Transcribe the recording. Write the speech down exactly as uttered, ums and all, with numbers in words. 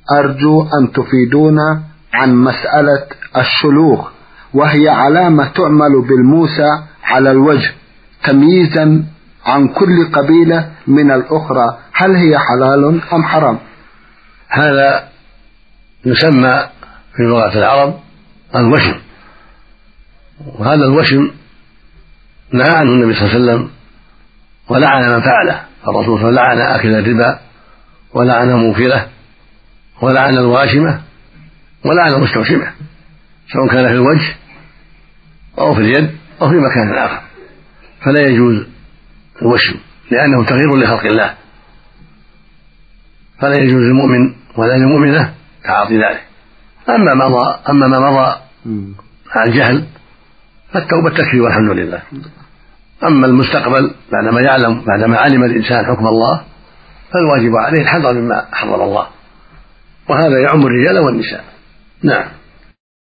أرجو أن تفيدونا عن مسألة الشلوغ، وهي علامة تعمل بالموسى على الوجه تمييزا عن كل قبيلة من الأخرى، هل هي حلال أم حرام؟ هذا يسمى في لغة العرب الوشم، وهذا الوشم نهى عنه النبي صلى الله عليه وسلم ولعن من فعله. الرسول صلى الله عليه وسلم لعن آكل الربا ولعن موكله ولعن الواشمة ولعن المستوشمة، سواء كان في الوجه أو في اليد أو في مكان آخر، فلا يجوز الوشم لأنه تغيير لخلق الله، فلا يجوز للمؤمن ولا للمؤمنة تعاطي ذلك. أما ما مضى أما ما مضى عن الجهل فالتوبة تكفي والحمد لله. أما المستقبل بعدما يعلم بعدما علم الإنسان حكم الله فالواجب عليه الحذر مما حرم الله، وهذا يعم الرجال والنساء. نعم.